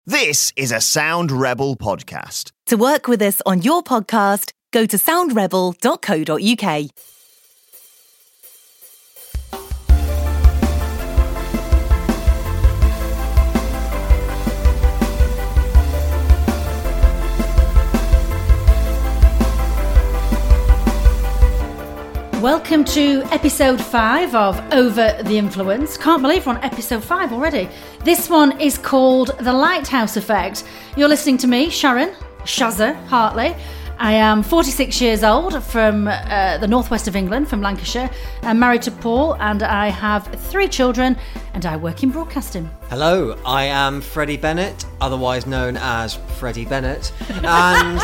This is a Sound Rebel podcast. To work with us on your podcast, go to soundrebel.co.uk. Welcome to episode 5 of Over the Influence. Can't believe we're on episode 5 already. This one is called The Lighthouse Effect. You're listening to me, Shazza Hartley. I am 46 years old from the northwest of England, from Lancashire. I'm married to Paul and I have 3 children and I work in broadcasting. Hello, I am Freddie Bennett, otherwise known as Freddie Bennett, and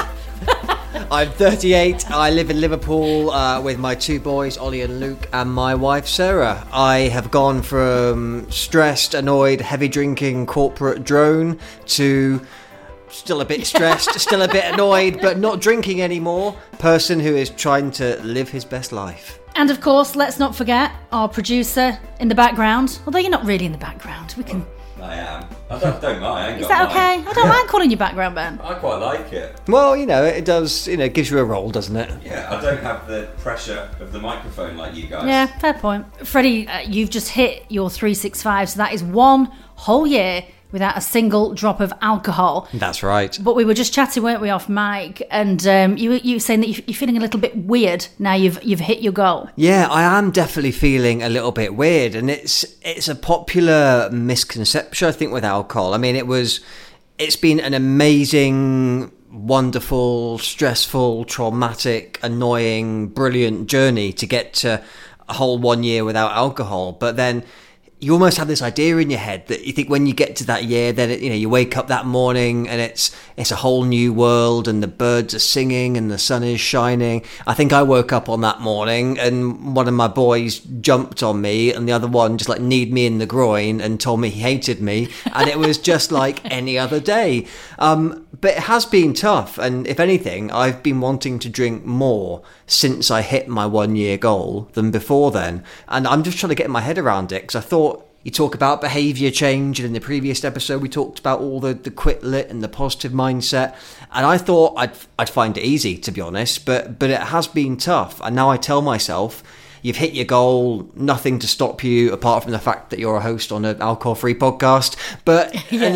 I'm 38. I live in Liverpool with my 2 boys, Ollie and Luke, and my wife, Sarah. I have gone from stressed, annoyed, heavy drinking corporate drone to still a bit stressed, still a bit annoyed, but not drinking anymore, person who is trying to live his best life. And of course, let's not forget our producer in the background. Although you're not really in the background. We can... I am. I don't mind. Is that okay? I don't mind calling you background, Ben. I quite like it. Well, it does, it gives you a role, doesn't it? Yeah, I don't have the pressure of the microphone like you guys. Yeah, fair point. Freddie, you've just hit your 365, so that is 1 whole year without a single drop of alcohol. That's right. But we were just chatting, weren't we, off mic, and you were saying that you're feeling a little bit weird now you've hit your goal. Yeah, I am definitely feeling a little bit weird, and it's a popular misconception, I think, with alcohol. I mean, it's been an amazing, wonderful, stressful, traumatic, annoying, brilliant journey to get to a whole 1 year without alcohol, but then you almost have this idea in your head that you think when you get to that year, then you wake up that morning and it's a whole new world and the birds are singing and the sun is shining. I think I woke up on that morning and one of my boys jumped on me and the other one just kneed me in the groin and told me he hated me, and it was just like any other day. But it has been tough, and if anything, I've been wanting to drink more since I hit my 1 year goal than before then, and I'm just trying to get my head around it, because I thought you talk about behaviour change, and in the previous episode we talked about all the quit lit and the positive mindset, and I thought I'd find it easy, to be honest, but it has been tough, and now I tell myself, you've hit your goal, nothing to stop you apart from the fact that you're a host on an alcohol-free podcast, but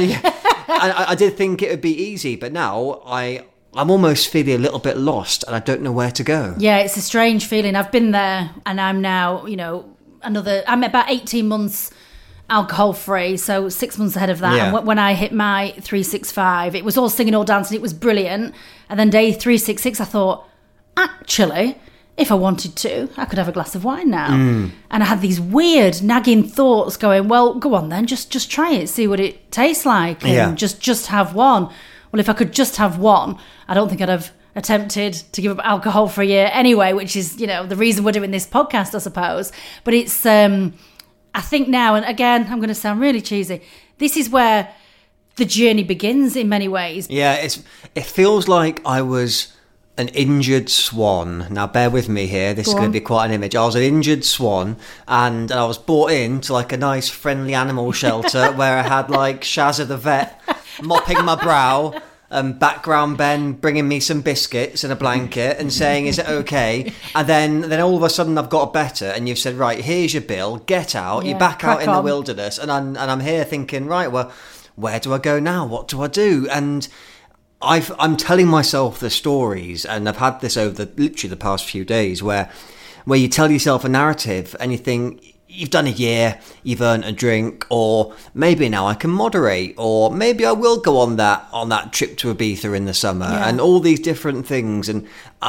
I did think it would be easy, but now I'm almost feeling a little bit lost and I don't know where to go. Yeah, it's a strange feeling. I've been there and I'm now, I'm about 18 months alcohol free, so 6 months ahead of that. Yeah. And when I hit my 365, it was all singing, all dancing, it was brilliant. And then day 366, I thought, actually, if I wanted to, I could have a glass of wine now. And I had these weird nagging thoughts going, well, go on then, just try it, see what it tastes like, and just have one. Well, if I could just have one, I don't think I'd have attempted to give up alcohol for a year anyway, which is, the reason we're doing this podcast, I suppose. But it's, I think now, and again, I'm going to sound really cheesy, this is where the journey begins in many ways. Yeah, it feels like I was an injured swan. Now, bear with me here. This is going to be quite an image. I was an injured swan, and I was brought into a nice friendly animal shelter where I had Shazza the vet mopping my brow, background Ben bringing me some biscuits and a blanket and saying, is it okay? And then all of a sudden I've got better, and you've said, right, here's your bill, get out. You're back out in the wilderness, and I'm here thinking, right, well, where do I go now? What do I do? And I'm telling myself the stories, and I've had this over literally the past few days where you tell yourself a narrative and you think, you've done a year, you've earned a drink, or maybe now I can moderate, or maybe I will go on that trip to Ibiza in the summer, and all these different things. And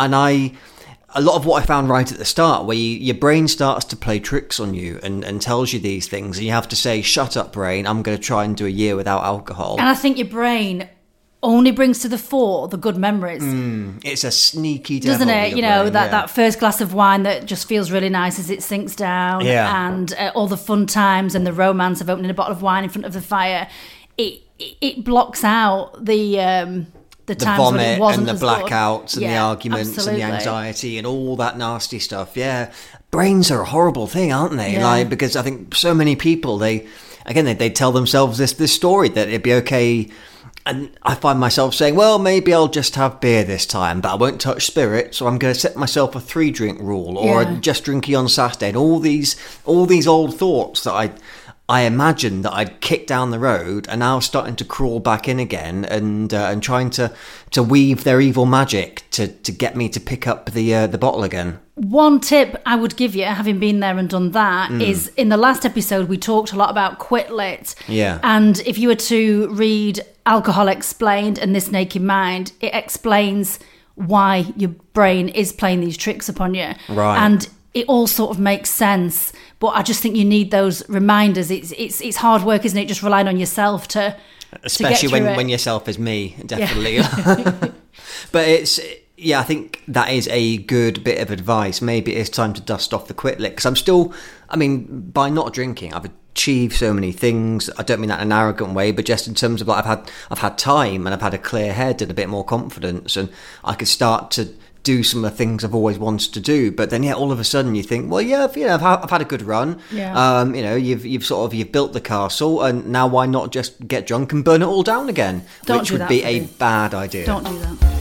a lot of what I found right at the start, where your brain starts to play tricks on you and tells you these things, and you have to say, shut up, brain, I'm going to try and do a year without alcohol. And I think your brain only brings to the fore the good memories. It's a sneaky devil, doesn't it? That first glass of wine that just feels really nice as it sinks down, and all the fun times and the romance of opening a bottle of wine in front of the fire. It blocks out the times vomit when it wasn't and the blackouts and the arguments and the anxiety and all that nasty stuff. Yeah, brains are a horrible thing, aren't they? Because I think so many people again, they tell themselves this story that it'd be okay. And I find myself saying, well, maybe I'll just have beer this time, but I won't touch spirits, or I'm going to set myself a 3-drink rule, or just drinking on Saturday, and all these old thoughts that I imagined that I'd kicked down the road are now starting to crawl back in again, and trying to weave their evil magic to get me to pick up the bottle again. One tip I would give you, having been there and done that, is in the last episode we talked a lot about Quit Lit. Yeah. And if you were to read Alcohol Explained and This Naked Mind, it explains why your brain is playing these tricks upon you. Right. And it all sort of makes sense. But I just think you need those reminders. It's hard work, isn't it? Just relying on yourself to especially to get through when yourself is me, definitely. Yeah. But yeah, I think that is a good bit of advice. Maybe it's time to dust off the Quit Lit, because by not drinking, I've achieved so many things. I don't mean that in an arrogant way, but just in terms of like I've had time, and I've had a clear head and a bit more confidence, and I could start to do some of the things I've always wanted to do. But then, all of a sudden you think, well, I've had a good run. Yeah. You've built the castle, and now why not just get drunk and burn it all down again? Which would be a bad idea. Don't do that.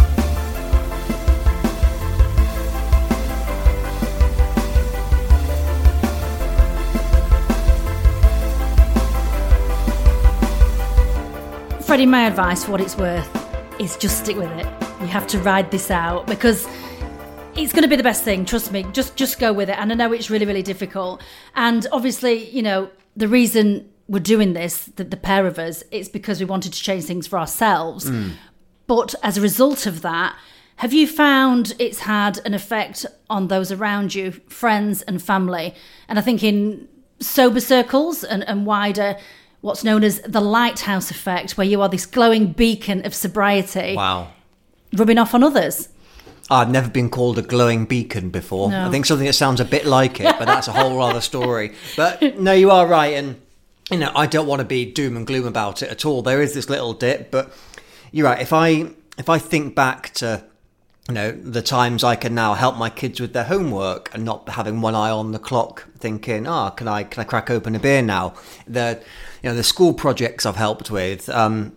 Freddie, my advice, for what it's worth, is just stick with it. You have to ride this out, because it's going to be the best thing. Trust me. Just go with it. And I know it's really, really difficult. And obviously, the reason we're doing this, the pair of us, it's because we wanted to change things for ourselves. But as a result of that, have you found it's had an effect on those around you, friends and family? And I think in sober circles and wider, what's known as the lighthouse effect, where you are this glowing beacon of sobriety. Wow. Rubbing off on others. I've never been called a glowing beacon before. No. I think something that sounds a bit like it, but that's a whole other story. But no, you are right. And, I don't want to be doom and gloom about it at all. There is this little dip, but you're right. If I think back to, the times I can now help my kids with their homework and not having one eye on the clock thinking, can I crack open a beer now? The school projects I've helped with,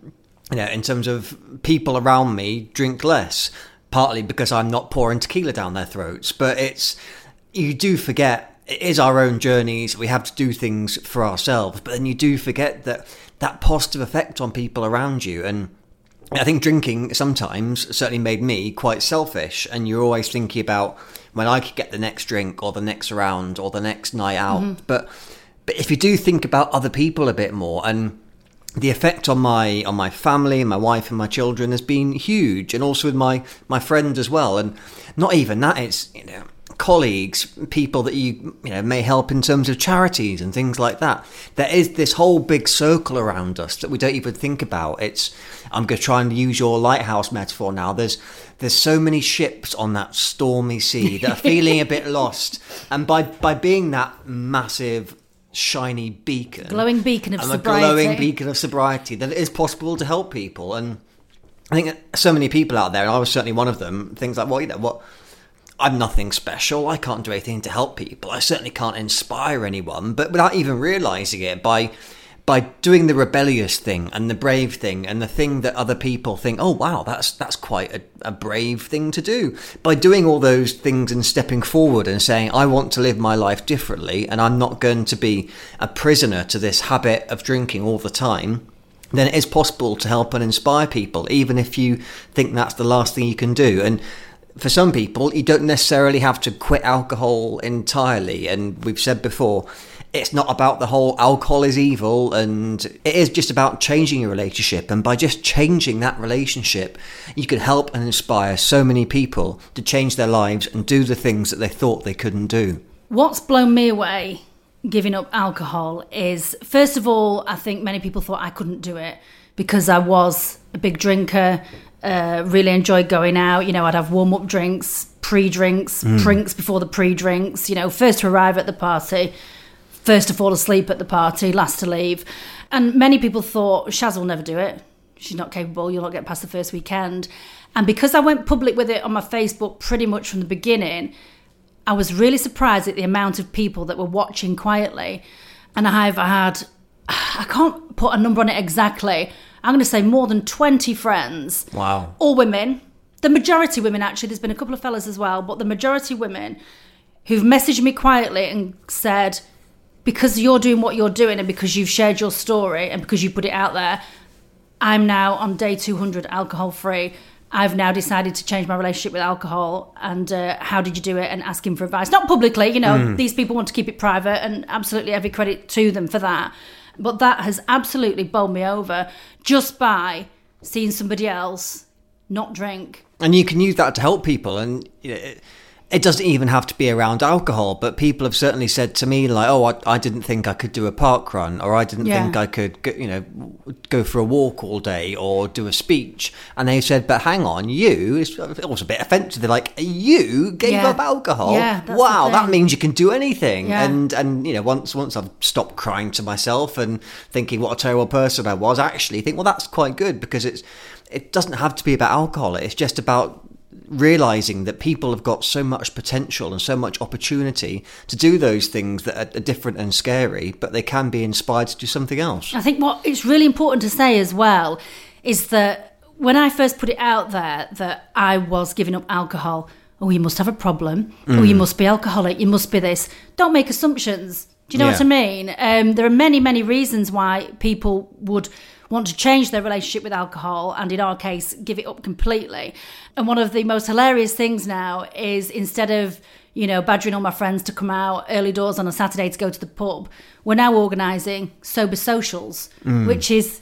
in terms of people around me drink less, partly because I'm not pouring tequila down their throats. But you do forget, it is our own journeys. We have to do things for ourselves. But then you do forget that positive effect on people around you. And I think drinking sometimes certainly made me quite selfish. And you're always thinking about when I could get the next drink or the next round or the next night out. Mm-hmm. But if you do think about other people a bit more, and the effect on my family, my wife and my children has been huge, and also with my friends as well. And not even that, it's colleagues, people that you may help in terms of charities and things like that. There is this whole big circle around us that we don't even think about. I'm going to try and use your lighthouse metaphor now. There's so many ships on that stormy sea that are feeling a bit lost, and by being that massive shiny beacon, glowing beacon of sobriety, a glowing beacon of sobriety, that it is possible to help people. And I think that so many people out there, and I was certainly one of them, things like, what, I'm nothing special, I can't do anything to help people, I certainly can't inspire anyone, but without even realising it, by doing the rebellious thing and the brave thing and the thing that other people think, oh wow, that's quite a brave thing to do. By doing all those things and stepping forward and saying, I want to live my life differently, and I'm not going to be a prisoner to this habit of drinking all the time, then it is possible to help and inspire people, even if you think that's the last thing you can do. And for some people, you don't necessarily have to quit alcohol entirely. And we've said before, it's not about the whole alcohol is evil, and it is just about changing your relationship. And by just changing that relationship, you can help and inspire so many people to change their lives and do the things that they thought they couldn't do. What's blown me away giving up alcohol is, first of all, I think many people thought I couldn't do it because I was a big drinker, really enjoyed going out. I'd have warm-up drinks, pre-drinks, drinks before the pre-drinks, first to arrive at the party, first to fall asleep at the party, last to leave. And many people thought, Shaz will never do it. She's not capable. You'll not get past the first weekend. And because I went public with it on my Facebook pretty much from the beginning, I was really surprised at the amount of people that were watching quietly. And I've had I can't put a number on it exactly. I'm going to say more than 20 friends. Wow. All women. The majority women, actually. There's been a couple of fellas as well, but the majority women who've messaged me quietly and said, because you're doing what you're doing and because you've shared your story and because you put it out there, I'm now on day 200 alcohol-free. I've now decided to change my relationship with alcohol, and how did you do it? And asking for advice. Not publicly, these people want to keep it private, and absolutely every credit to them for that. But that has absolutely bowled me over just by seeing somebody else not drink. And you can use that to help people, and it doesn't even have to be around alcohol, but people have certainly said to me, like, oh, I didn't think I could do a park run, or I didn't think I could, go for a walk all day or do a speech. And they said, but hang on, it was a bit offensive. They're like, you gave up alcohol? Yeah, that's wow, the that thing. means you can do anything. Yeah. And once I've stopped crying to myself and thinking what a terrible person I was, I actually think, well, that's quite good, because it doesn't have to be about alcohol. It's just about realizing that people have got so much potential and so much opportunity to do those things that are different and scary, but they can be inspired to do something else. I think what it's really important to say as well is that when I first put it out there that I was giving up alcohol, oh, you must have a problem, oh, you must be alcoholic, you must be this. Don't make assumptions. Do you know what I mean? There are many, many reasons why people would want to change their relationship with alcohol, and in our case, give it up completely. And one of the most hilarious things now is, instead of, badgering all my friends to come out early doors on a Saturday to go to the pub, we're now organising sober socials, which is,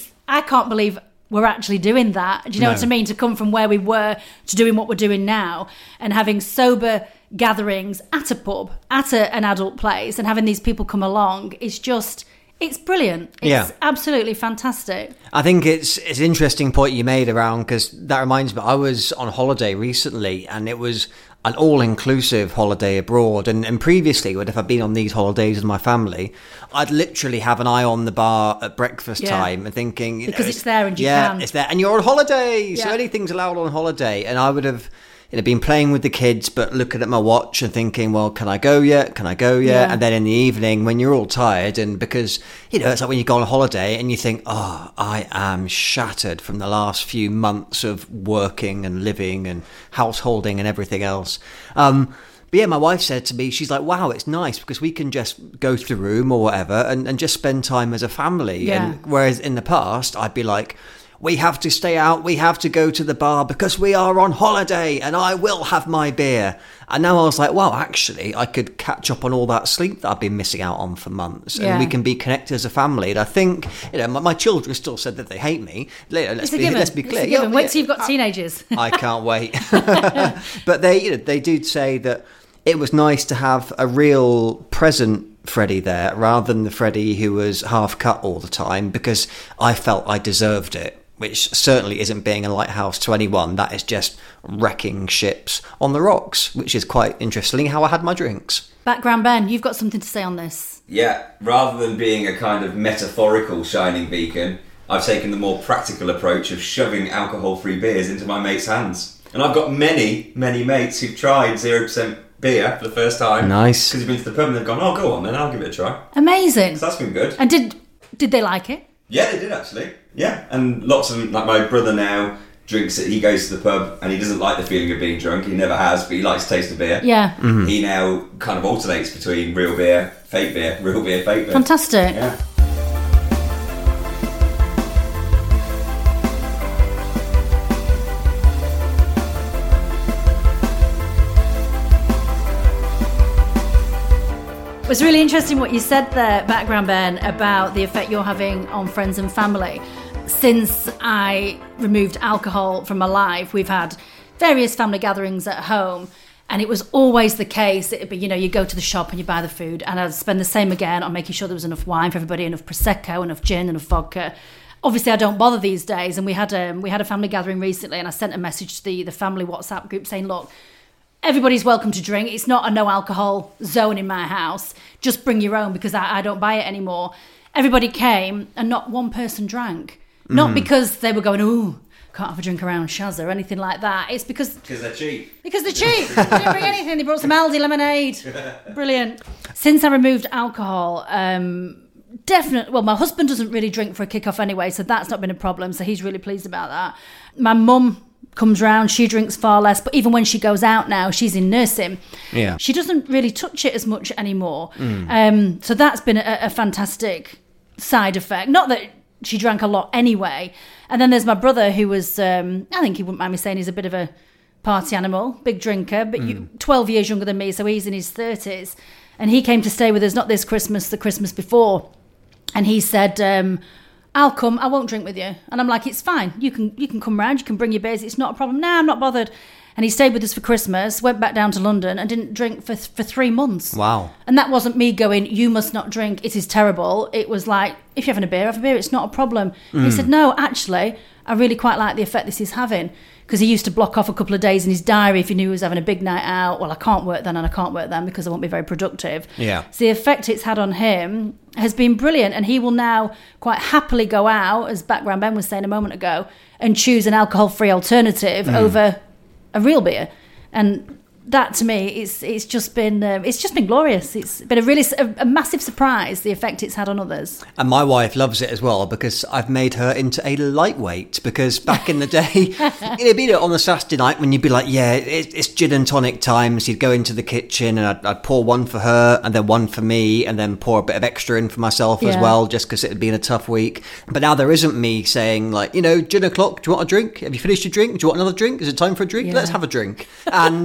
I can't believe we're actually doing that. Do you know what I mean? To come from where we were to doing what we're doing now, and having sober gatherings at a pub, at an adult place, and having these people come along is just... It's brilliant. It's absolutely fantastic. I think it's an interesting point you made around, because that reminds me, I was on holiday recently, and it was an all-inclusive holiday abroad. And previously, if I'd been on these holidays with my family, I'd literally have an eye on the bar at breakfast time and thinking... Because it's there and you can. Yeah, it's there. And you're on holiday, so anything's allowed on holiday. And I would have... been playing with the kids, but looking at my watch and thinking, well, can I go yet? Yeah. And then in the evening, when you're all tired, and because, it's like when you go on holiday and you think, oh, I am shattered from the last few months of working and living and householding and everything else. But yeah, my wife said to me, she's like, wow, it's nice because we can just go to the room or whatever and just spend time as a family. Yeah. And whereas in the past, I'd be like, we have to stay out, we have to go to the bar because we are on holiday and I will have my beer. And now I was like, well, actually, I could catch up on all that sleep that I've been missing out on for months. And we can be connected as a family. And I think, my children still said that they hate me. Let's be clear. It's a given. Wait till you've got teenagers. I can't wait. But they do say that it was nice to have a real present Freddie there rather than the Freddie who was half cut all the time, because I felt I deserved it. Which certainly isn't being a lighthouse to anyone. That is just wrecking ships on the rocks, which is quite interesting how I had my drinks. Background Ben, you've got something to say on this. Yeah, rather than being a kind of metaphorical shining beacon, I've taken the more practical approach of shoving alcohol-free beers into my mates' hands. And I've got many, many mates who've tried 0% beer for the first time. Nice. Because they've been to the pub and they've gone, oh, go on then, I'll give it a try. Amazing. So that's been good. And did they like it? Yeah, they did actually. Yeah, and lots of them, like my brother now drinks it. He goes to the pub and he doesn't like the feeling of being drunk. He never has, but he likes the taste of beer. Yeah. Mm-hmm. He now kind of alternates between real beer, fake beer, real beer, fake beer. Fantastic. Yeah. It was really interesting what you said there, Background Ben, about the effect you're having on friends and family. Since I removed alcohol from my life, we've had various family gatherings at home, and it was always the case. It'd be, you go to the shop and you buy the food, and I'd spend the same again on making sure there was enough wine for everybody, enough Prosecco, enough gin, enough vodka. Obviously, I don't bother these days, and we had a family gathering recently, and I sent a message to the family WhatsApp group saying, look, everybody's welcome to drink. It's not a no alcohol zone in my house. Just bring your own, because I don't buy it anymore. Everybody came and not one person drank. Not because they were going, ooh, can't have a drink around Shazza or anything like that. It's because they're cheap. Because they're cheap. They didn't bring anything. They brought some Aldi lemonade. Brilliant. Since I removed alcohol, definitely, well, my husband doesn't really drink for a kick-off anyway, so that's not been a problem, so he's really pleased about that. My mum comes round, she drinks far less, but even when she goes out now, she's in nursing. Yeah. She doesn't really touch it as much anymore. So that's been a fantastic side effect. Not that she drank a lot anyway. And then there's my brother who was, I think he wouldn't mind me saying he's a bit of a party animal, big drinker, but 12 years younger than me, so he's in his 30s. And he came to stay with us, not this Christmas, the Christmas before. And he said, I'll come, I won't drink with you. And I'm like, it's fine. You can come round, you can bring your beers, it's not a problem. No, I'm not bothered. And he stayed with us for Christmas, went back down to London and didn't drink for 3 months. Wow. And that wasn't me going, you must not drink, it is terrible. It was like, if you're having a beer, have a beer, it's not a problem. He said, no, actually, I really quite like the effect this is having. Because he used to block off a couple of days in his diary if he knew he was having a big night out. Well, I can't work then and I can't work then because I won't be very productive. Yeah. So the effect it's had on him has been brilliant. And he will now quite happily go out, as Background Ben was saying a moment ago, and choose an alcohol-free alternative over a real beer. And that to me, it's just been glorious. It's been a massive surprise, the effect it's had on others. And my wife loves it as well because I've made her into a lightweight. Because back in the day, it'd be on a Saturday night when you'd be like, yeah, it's gin and tonic time. So you'd go into the kitchen and I'd pour one for her and then one for me and then pour a bit of extra in for myself as well, just because it had been a tough week. But now there isn't me saying like, gin o'clock, do you want a drink? Have you finished your drink? Do you want another drink? Is it time for a drink? Yeah. Let's have a drink. And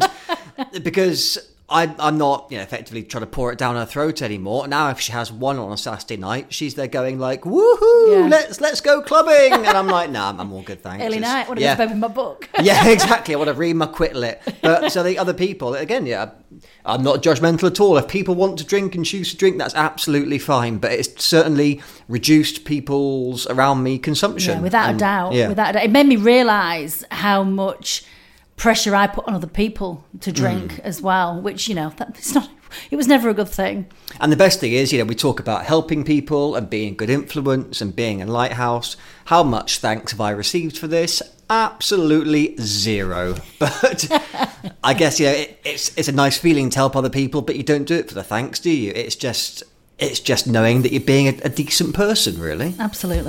because I'm not effectively trying to pour it down her throat anymore. Now if she has one on a Saturday night, she's there going like, woohoo, let's go clubbing. And I'm like, nah, I'm all good, thanks. Early night, I want to just open my book. Yeah, exactly. I want to read my Quitlet. But so the other people, again, I'm not judgmental at all. If people want to drink and choose to drink, that's absolutely fine. But it's certainly reduced people's around me consumption. Yeah, without a doubt. It made me realise how much pressure I put on other people to drink as well, which, it was never a good thing. And the best thing is, we talk about helping people and being a good influence and being a lighthouse. How much thanks have I received for this? Absolutely zero. But I guess, it's a nice feeling to help other people, but you don't do it for the thanks, do you? It's just knowing that you're being a decent person, really. Absolutely.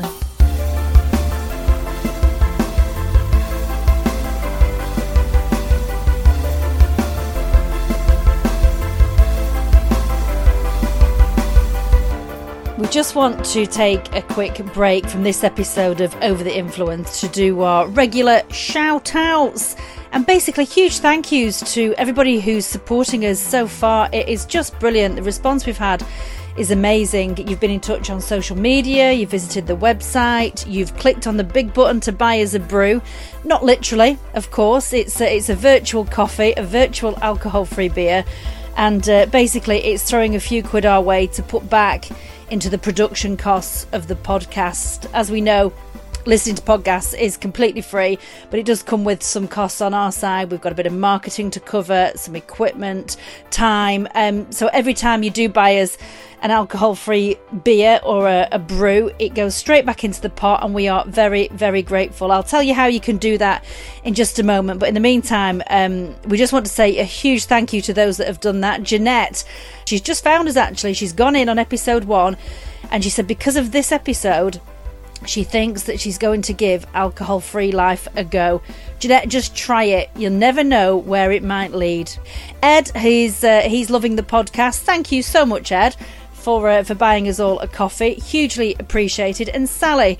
We just want to take a quick break from this episode of Over the Influence to do our regular shout-outs. And basically, huge thank yous to everybody who's supporting us so far. It is just brilliant. The response we've had is amazing. You've been in touch on social media, you've visited the website, you've clicked on the big button to buy us a brew. Not literally, of course. It's a virtual coffee, a virtual alcohol-free beer. And basically, it's throwing a few quid our way to put back into the production costs of the podcast. As we know, listening to podcasts is completely free, but it does come with some costs on our side. We've got a bit of marketing to cover, some equipment, time. So every time you do buy us an alcohol-free beer or a brew, it goes straight back into the pot, and we are very, very grateful. I'll tell you how you can do that in just a moment, but in the meantime, we just want to say a huge thank you to those that have done that. Jeanette, she's just found us actually. She's gone in on episode 1, and she said because of this episode, she thinks that she's going to give alcohol-free life a go. Jeanette, just try it. You'll never know where it might lead. Ed, he's loving the podcast. Thank you so much, Ed, for buying us all a coffee. Hugely appreciated. And Sally,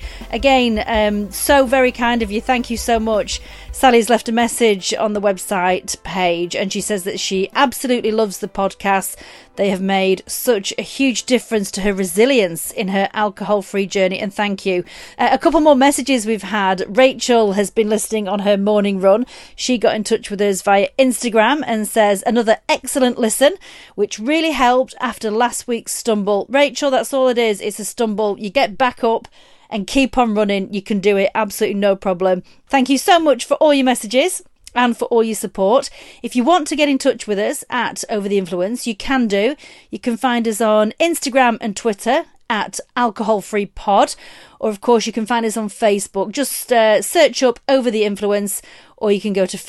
again, so very kind of you. Thank you so much. Sally's left a message on the website page, and she says that she absolutely loves the podcast. They have made such a huge difference to her resilience in her alcohol-free journey, and thank you. A couple more messages we've had. Rachel has been listening on her morning run. She got in touch with us via Instagram and says, another excellent listen, which really helped after last week's stumble. Rachel, that's all it is. It's a stumble. You get back up and keep on running. You can do it. Absolutely no problem. Thank you so much for all your messages and for all your support. If you want to get in touch with us at Over the Influence, you can do. You can find us on Instagram and Twitter at Alcohol Free Pod, or of course you can find us on Facebook. Just search up Over the Influence, or you can go to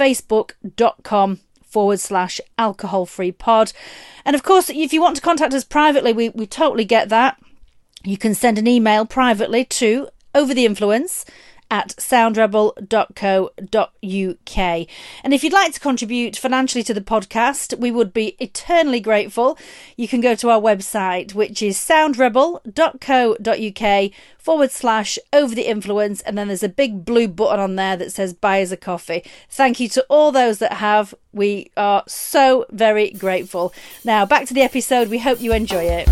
facebook.com/alcohol free pod. And of course, if you want to contact us privately, we totally get that. you can send an email privately to overtheinfluence@soundrebel.co.uk. And if you'd like to contribute financially to the podcast, we would be eternally grateful. You can go to our website, which is soundrebel.co.uk/overtheinfluence, and then there's a big blue button on there that says buy us a coffee. Thank you to all those that have. We are so very grateful. Now back to the episode. We hope you enjoy it.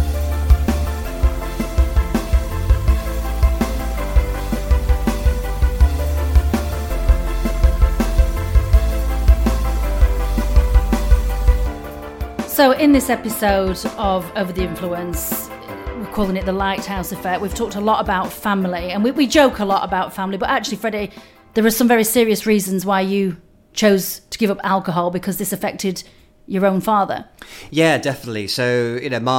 So in this episode of Over the Influence, we're calling it the Lighthouse Effect. We've talked a lot about family, and we joke a lot about family, but actually, Freddie, there are some very serious reasons why you chose to give up alcohol, because this affected your own father. Yeah, definitely. So,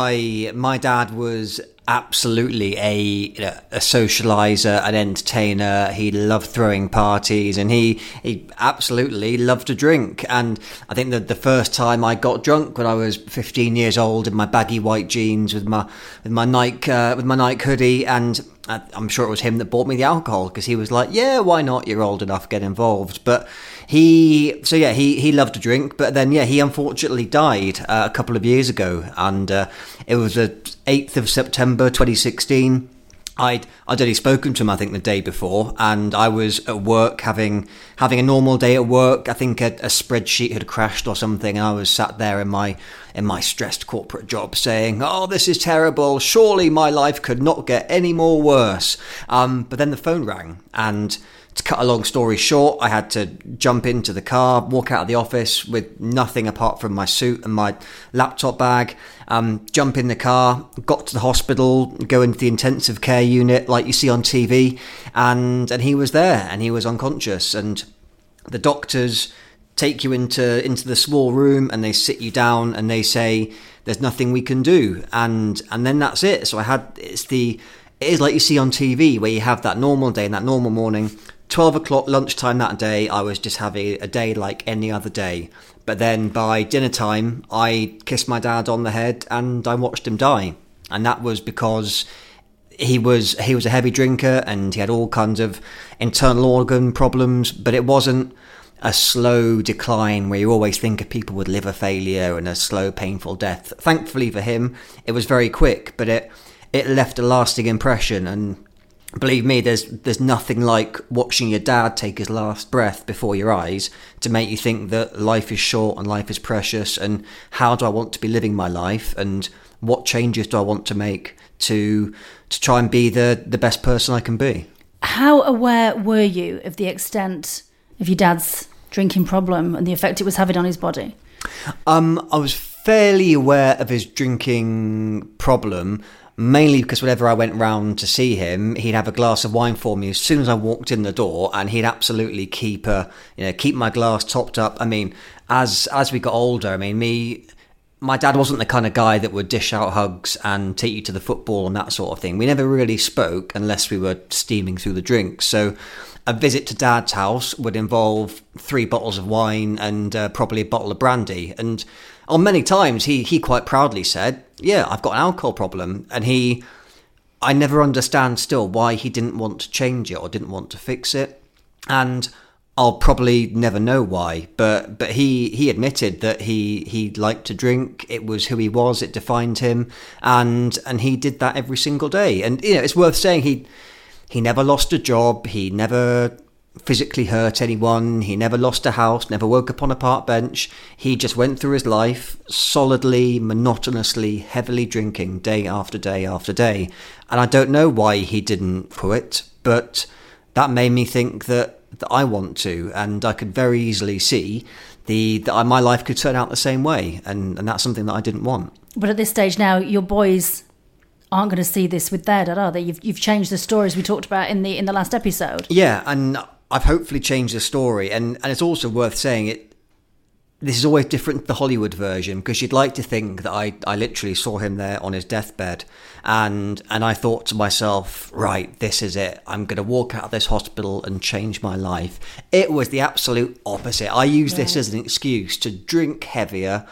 my dad was absolutely a socializer, an entertainer. He loved throwing parties, and he absolutely loved to drink. And I think that the first time I got drunk when I was 15 years old in my baggy white jeans with my Nike hoodie, and I'm sure it was him that bought me the alcohol, because he was like, "Yeah, why not? You're old enough, get involved." But he loved to drink, but then he unfortunately died a couple of years ago, and it was the 8th of September 2016. I'd only spoken to him, I think, the day before, and I was at work having a normal day at work. I think a spreadsheet had crashed or something, and I was sat there in my stressed corporate job saying, "Oh, this is terrible. Surely my life could not get any more worse." But then the phone rang, and to cut a long story short, I had to jump into the car, walk out of the office with nothing apart from my suit and my laptop bag, jump in the car, got to the hospital, go into the intensive care unit like you see on TV, and he was there, and he was unconscious, and the doctors take you into the small room, and they sit you down, and they say, "There's nothing we can do," and then that's it. So it is like you see on TV, where you have that normal day and that normal morning. 12 o'clock lunchtime that day, I was just having a day like any other day. But then by dinner time, I kissed my dad on the head and I watched him die. And that was because he was a heavy drinker, and he had all kinds of internal organ problems, but it wasn't a slow decline where you always think of people with liver failure and a slow, painful death. Thankfully for him, it was very quick, but it left a lasting impression. And believe me, there's nothing like watching your dad take his last breath before your eyes to make you think that life is short and life is precious, and how do I want to be living my life, and what changes do I want to make to try and be the best person I can be. How aware were you of the extent of your dad's drinking problem and the effect it was having on his body? I was fairly aware of his drinking problem, mainly because whenever I went round to see him, he'd have a glass of wine for me as soon as I walked in the door, and he'd absolutely keep my glass topped up. I mean, as we got older, my dad wasn't the kind of guy that would dish out hugs and take you to the football and that sort of thing. We never really spoke unless we were steaming through the drinks. So a visit to Dad's house would involve 3 bottles of wine and probably a bottle of brandy. And on many times, he quite proudly said, "Yeah, I've got an alcohol problem." And I never understand still why he didn't want to change it or didn't want to fix it. And I'll probably never know why, but he admitted that he liked to drink. It was who he was. It defined him, and he did that every single day. And it's worth saying he never lost a job. He never physically hurt anyone. He never lost a house. Never woke up on a park bench. He just went through his life solidly, monotonously, heavily drinking day after day after day. And I don't know why he didn't quit, but that made me think that I want to, and I could very easily see that my life could turn out the same way, and that's something that I didn't want. But at this stage now, your boys aren't going to see this with their dad, are they? You've changed the stories we talked about in the last episode. Yeah, and I've hopefully changed the story, and it's also worth saying this is always different to the Hollywood version, because you'd like to think that I literally saw him there on his deathbed, and I thought to myself, right, this is it. I'm going to walk out of this hospital and change my life. It was the absolute opposite. I used this as an excuse to drink heavier,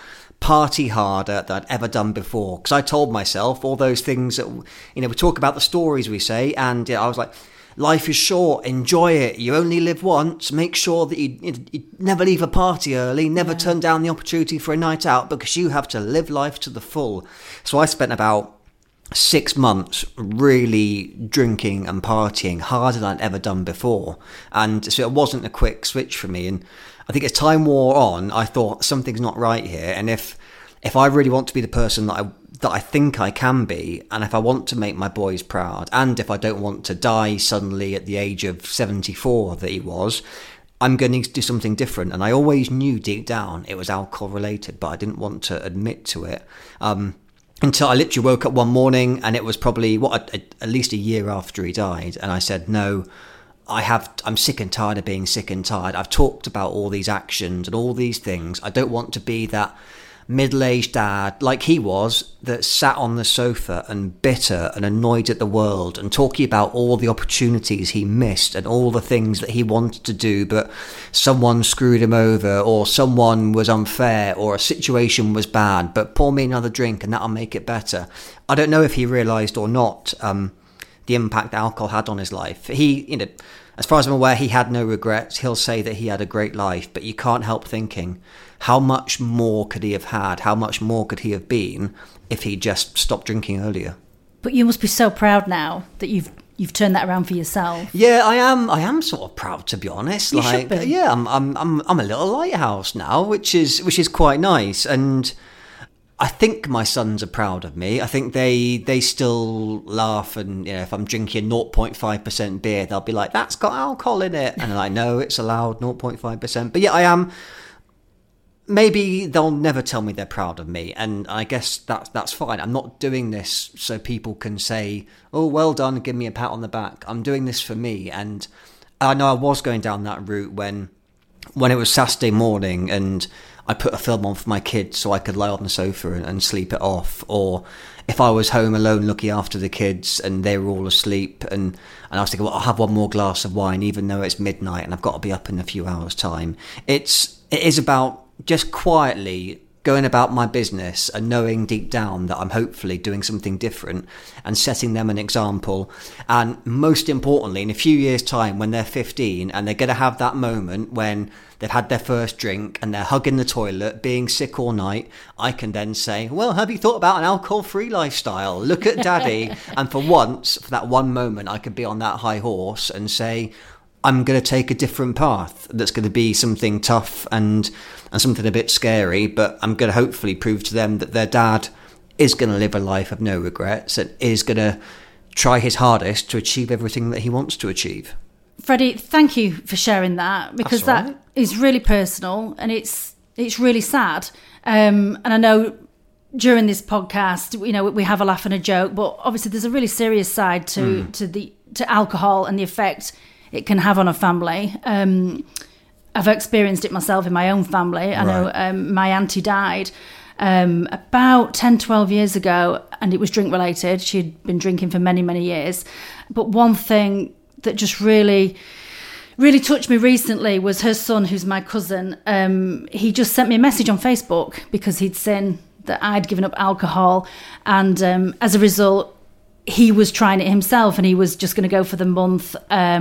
party harder than I'd ever done before. Because I told myself all those things that, we talk about the stories we say, and I was like, life is short, enjoy it, you only live once, make sure that you never leave a party early, never turn down the opportunity for a night out, because you have to live life to the full. So I spent about 6 months really drinking and partying harder than I'd ever done before, and so it wasn't a quick switch for me. And I think as time wore on, I thought something's not right here, and if I really want to be the person that I think I can be, and if I want to make my boys proud, and if I don't want to die suddenly at the age of 74 that he was, I'm going to do something different. And I always knew deep down it was alcohol related, but I didn't want to admit to it. Until I literally woke up one morning, and it was probably at least a year after he died, and I said, no, I'm sick and tired of being sick and tired. I've talked about all these actions and all these things. I don't want to be that middle-aged dad like he was, that sat on the sofa and bitter and annoyed at the world and talking about all the opportunities he missed and all the things that he wanted to do, but someone screwed him over, or someone was unfair, or a situation was bad, but pour me another drink and that'll make it better. I don't know if he realised or not the impact alcohol had on his life. He, as far as I'm aware, he had no regrets. He'll say that he had a great life, but you can't help thinking, how much more could he have had? How much more could he have been if he just stopped drinking earlier? But you must be so proud now that you've turned that around for yourself. Yeah, I am sort of proud, to be honest. You should be. Yeah, I'm a little lighthouse now, which is quite nice. And I think my sons are proud of me. I think they still laugh, and if I'm drinking 0.5% beer, they'll be like, "That's got alcohol in it," and I know it's allowed 0.5%. But yeah, I am. Maybe they'll never tell me they're proud of me, and I guess that's fine. I'm not doing this so people can say, "Oh, well done," give me a pat on the back. I'm doing this for me, and I know I was going down that route when it was Saturday morning and I put a film on for my kids so I could lie on the sofa and sleep it off, or if I was home alone looking after the kids and they were all asleep, and I was thinking, well, I'll have one more glass of wine even though it's midnight and I've got to be up in a few hours' time. It is about just quietly going about my business and knowing deep down that I'm hopefully doing something different and setting them an example. And most importantly, in a few years' time, when they're 15 and they're going to have that moment when they've had their first drink and they're hugging the toilet, being sick all night, I can then say, well, have you thought about an alcohol-free lifestyle? Look at daddy. And for once, for that one moment, I could be on that high horse and say, I'm going to take a different path that's going to be something tough and something a bit scary, but I'm going to hopefully prove to them that their dad is going to live a life of no regrets and is going to try his hardest to achieve everything that he wants to achieve. Freddie, thank you for sharing that, because that is really personal and it's really sad. And I know during this podcast, we have a laugh and a joke, but obviously there's a really serious side to alcohol and the effect it can have on a family. I've experienced it myself in my own family. I know my auntie died about 10, 12 years ago, and it was drink related. She'd been drinking for many, many years. But one thing that just really, really touched me recently was her son, who's my cousin. He just sent me a message on Facebook because he'd seen that I'd given up alcohol. And as a result, he was trying it himself, and he was just going to go for the month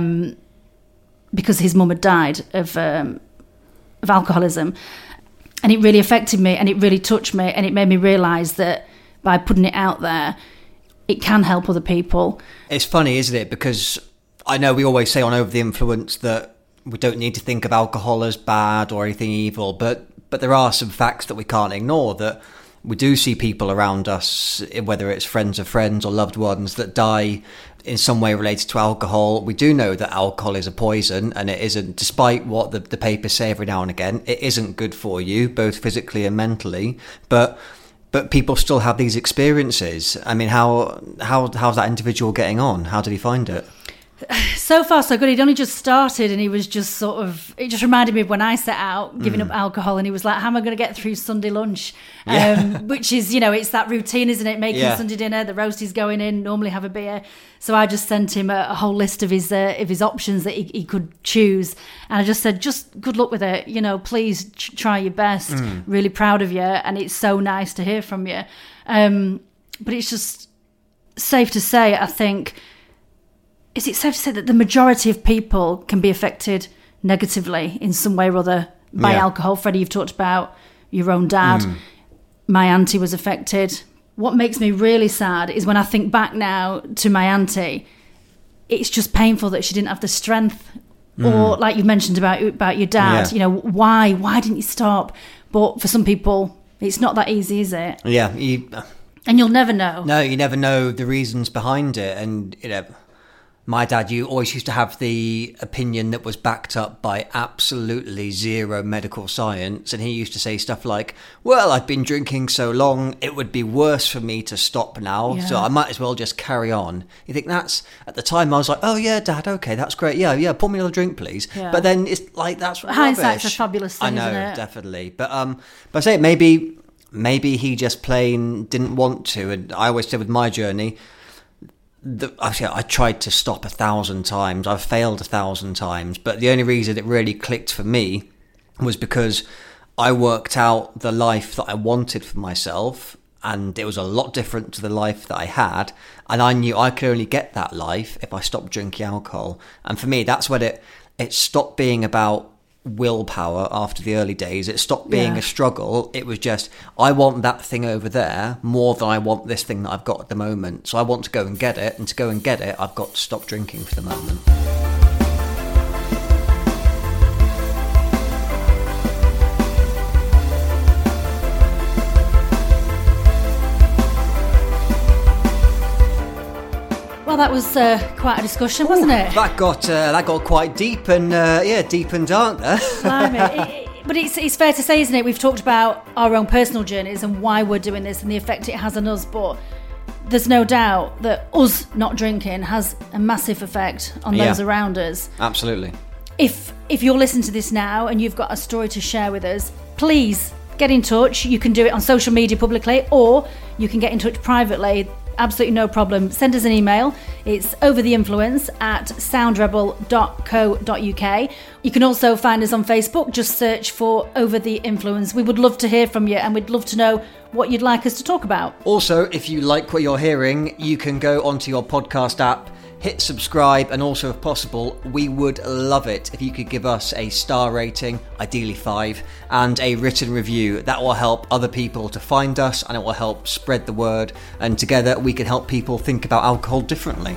because his mum had died of alcoholism. And it really affected me, and it really touched me, and it made me realise that by putting it out there, it can help other people. It's funny, isn't it? Because I know we always say on Over the Influence that we don't need to think of alcohol as bad or anything evil, but there are some facts that we can't ignore, that we do see people around us, whether it's friends of friends or loved ones, that die in some way related to alcohol. We do know that alcohol is a poison, and it isn't, despite what the papers say every now and again, it isn't good for you, both physically and mentally. But people still have these experiences. I mean, how's that individual getting on? How did he find it? So far, so good. He'd only just started and he was just it just reminded me of when I set out giving up alcohol, and he was like, how am I going to get through Sunday lunch? Which is, it's that routine, isn't it? Making Sunday dinner, the roasties going in, normally have a beer. So I just sent him a whole list of his options that he could choose. And I just said, just good luck with it. Please try your best. Really proud of you. And it's so nice to hear from you. But it's just safe to say, I think... Is it safe to say that the majority of people can be affected negatively in some way or other by alcohol? Freddie, you've talked about your own dad. My auntie was affected. What makes me really sad is when I think back now to my auntie, it's just painful that she didn't have the strength. Or like you mentioned about your dad, why didn't you stop? But for some people, it's not that easy, is it? Yeah. And you'll never know. No, you never know the reasons behind it. And, my dad, you always used to have the opinion that was backed up by absolutely zero medical science. And he used to say stuff like, well, I've been drinking so long, it would be worse for me to stop now. So I might as well just carry on. You think at the time I was like, oh yeah, Dad, okay, that's great. Yeah, pour me another drink, please. Yeah. But then it's like, that's hindsight's a fabulous thing, I know, isn't it? Definitely. But I say maybe he just plain didn't want to. And I always said with my journey, I tried to stop 1,000 times. I've failed 1,000 times. But the only reason it really clicked for me was because I worked out the life that I wanted for myself. And it was a lot different to the life that I had. And I knew I could only get that life if I stopped drinking alcohol. And for me, that's when it stopped being about willpower after the early days. It stopped being a struggle. It was just, I want that thing over there more than I want this thing that I've got at the moment. So I want to go and get it, and to go and get it, I've got to stop drinking for the moment. Well, that was quite a discussion, wasn't it? That got quite deep and deep and dark there. But it's fair to say, isn't it? We've talked about our own personal journeys and why we're doing this and the effect it has on us. But there's no doubt that us not drinking has a massive effect on those around us. Absolutely. If you're listening to this now and you've got a story to share with us, please get in touch. You can do it on social media publicly, or you can get in touch privately. Absolutely no problem. Send us an email. It's overtheinfluence@soundrebel.co.uk. You can also find us on Facebook. Just search for Over the Influence. We would love to hear from you, and we'd love to know what you'd like us to talk about. Also, if you like what you're hearing, you can go onto your podcast app, hit subscribe, and also, if possible, we would love it if you could give us a star rating, ideally 5, and a written review. That will help other people to find us, and it will help spread the word, and together we can help people think about alcohol differently.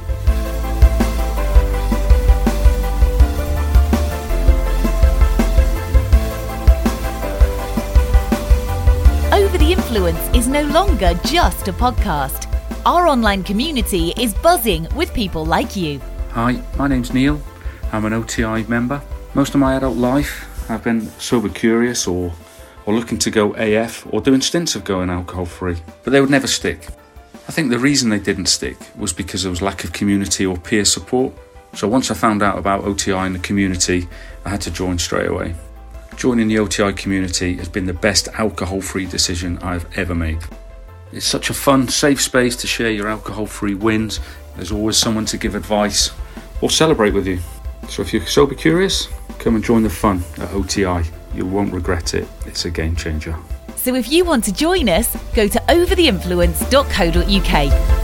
Over the Influence is no longer just a podcast. Our online community is buzzing with people like you. Hi, my name's Neil. I'm an OTI member. Most of my adult life I've been sober curious or looking to go AF or doing stints of going alcohol free, but they would never stick. I think the reason they didn't stick was because there was lack of community or peer support. So once I found out about OTI and the community, I had to join straight away. Joining the OTI community has been the best alcohol-free decision I've ever made. It's such a fun, safe space to share your alcohol-free wins. There's always someone to give advice or celebrate with you. So if you're sober curious, come and join the fun at OTI. You won't regret it. It's a game changer. So if you want to join us, go to overtheinfluence.co.uk.